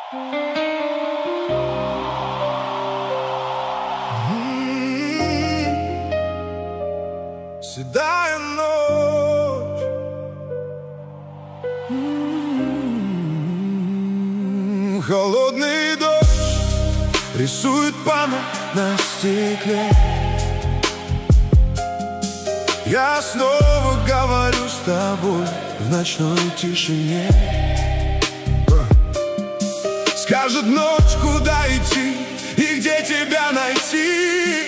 Седая ночь, холодный дождь рисует память на стекле. Я снова говорю с тобой в ночной тишине. Скажет ночь, куда идти и где тебя найти.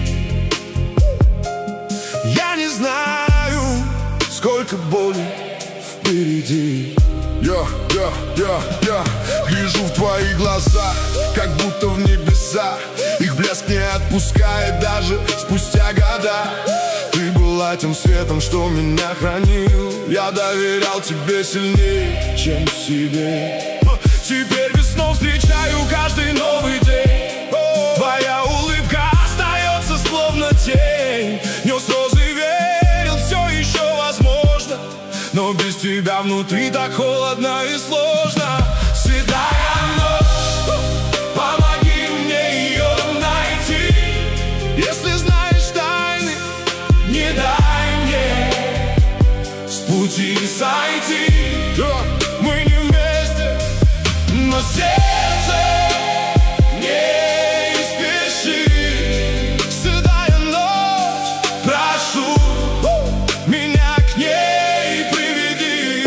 Я не знаю, сколько боли впереди. Я гляжу в твои глаза, как будто в небеса. Их блеск не отпускает даже спустя года. Ты была тем светом, что меня хранил. Я доверял тебе сильнее, чем себе. Теперь весну встречаю каждый новый день. Твоя улыбка остается словно тень. Нес розы, верил, все еще возможно. Но без тебя внутри так холодно и сложно. Седая ночь, помоги мне ее найти. Если знаешь тайны, не дай мне с пути сойти. Мы не вместе, но сердце не спешит. Седая ночь, прошу меня к ней приведи.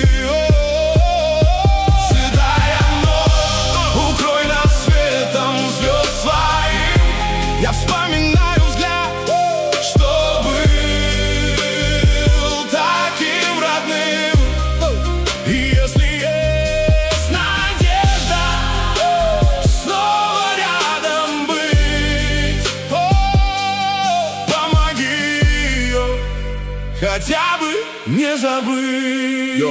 Седая ночь, укрой нас светом звезд своим. Я вспоминаю взгляд, что был таким родным. И если есть надежда снова рядом быть, помоги ее хотя бы не забыть.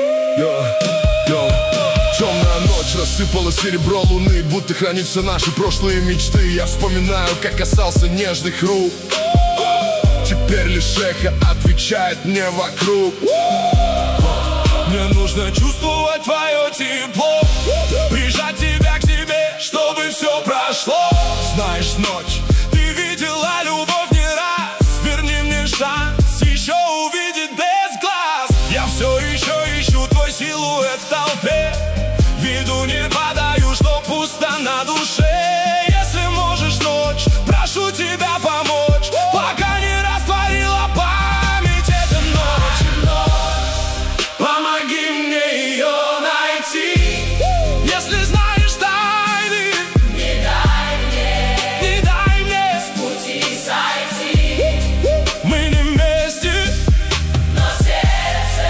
Темная ночь, рассыпала серебро луны, будто хранятся наши прошлые мечты. Я вспоминаю, как касался нежных рук. Теперь лишь эхо отвечает мне вокруг. Мне нужно чувствовать твое тепло, прижать тебя к себе, чтобы все прошло. Знаешь, ночь, ты видела любовь не раз. Верни мне шанс еще увидеть без глаз. Я все еще ищу твой силуэт в толпе. Виду не подаю, что пусто на душе. Если можешь, ночь, прошу тебя помочь, пока не растворила память эта ночь. Помоги мне ее найти. Если знаешь тайны, не дай мне с пути сойти. Мы не вместе, но сердце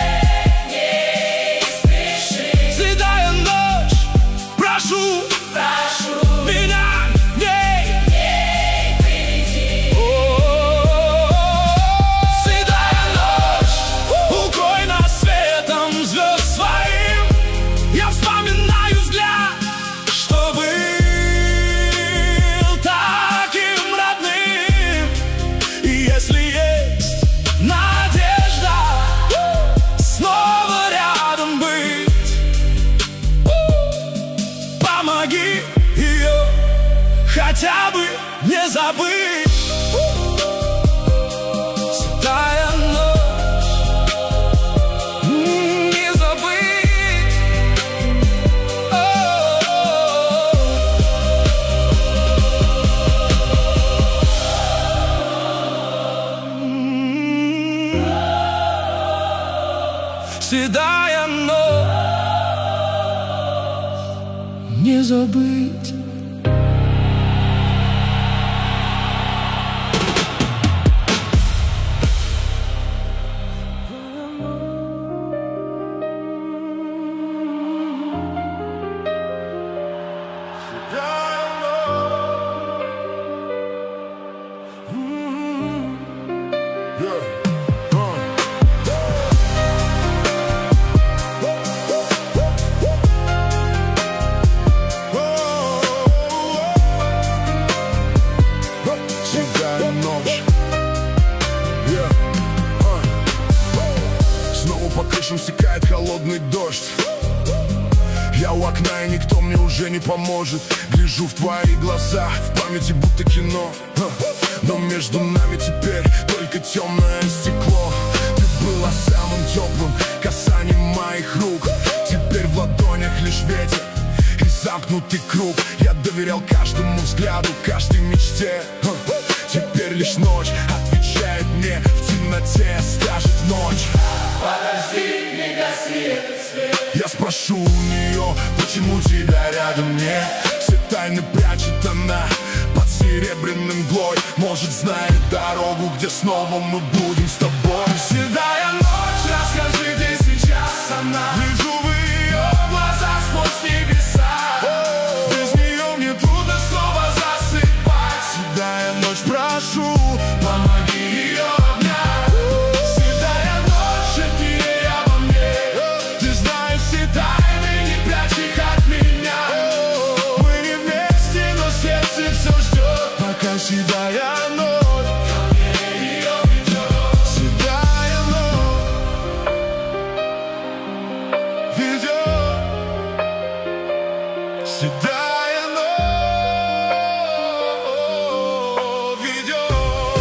не спешит. Седая ночь, прошу меня к ней приведи. Седая ночь, укрой нас светом звезд своим. Я вспоминаю взгляд, что был таким родным. И если есть надежда снова рядом быть, помоги ее хотя бы не забыть. Седая ночь, не забыть. Седая ночь, не забыть. Я у окна, и никто мне уже не поможет. Гляжу в твои глаза, в памяти будто кино. Но между нами теперь только темное стекло. Ты была самым теплым касанием моих рук. Теперь в ладонях лишь ветер и замкнутый круг. Я доверял каждому взгляду, каждой мечте. Теперь лишь ночь отвечает мне в темноте, скажет ночь: подожди, не гаси этот свет. Я спрошу у нее, почему тебя рядом нет. Все тайны прячет она под серебряным мглой. Может, знает дорогу, где снова мы будем с тобой. Седая ночь, расскажи, где сейчас она. Вижу в ее Глаза сквозь небеса. Без нее мне трудно снова засыпать. Седая ночь, прошу, помоги ее обнять. Седая ночь, шепни ей обо мне. ты знаешь все Тайны, не прячь их от меня. Мы не вместе, но сердце все ждет, пока седая ночь. Ко мне ее ведет. Седая ночь ведет. Седая ночь ведет.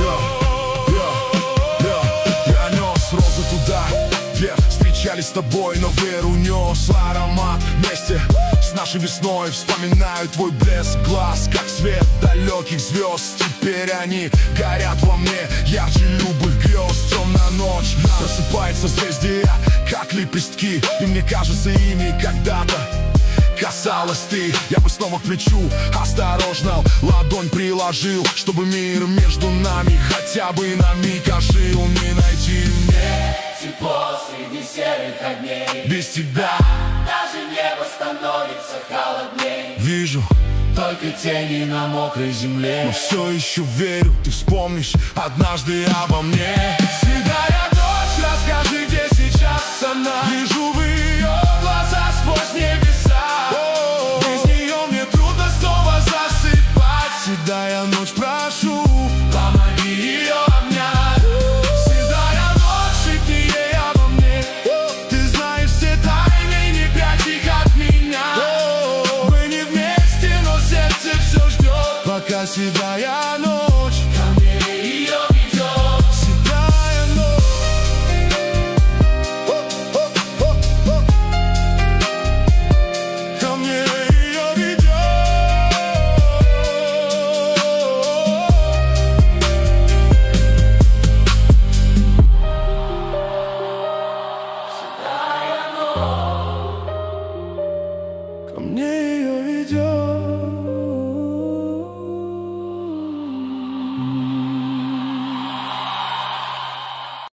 Я нес розы туда, где встречались с тобой, но веру нес аромат вместе с нашей весной. Вспоминаю твой блеск глаз, как свет далеких звезд. Теперь они горят во мне ярче любых грез. Темная ночь, просыпается звезды, как лепестки, и мне кажется, ими когда-то касалась ты. Я бы снова к плечу осторожно ладонь приложил, чтобы мир между нами хотя бы на миг ожил. Не найти мне Тепло среди серых огней. без тебя. Даже небо становится холодней. Вижу, Только тени на мокрой земле. но все еще верю, ты вспомнишь однажды обо мне. Седая ночь, расскажи, где сейчас она. Вижу в ее Глаза сквозь небеса. без нее мне трудно снова засыпать. Седая ночь, прошу, Помоги ее обнять. Седая ночь, шепни ей обо мне. ты знаешь все Тайны, не прячь их от меня. мы не вместе, но сердце все ждет, пока седая ночь. Ко мне ее ведет. Седая ночь. Ко мне ее ведет. Ко мне ее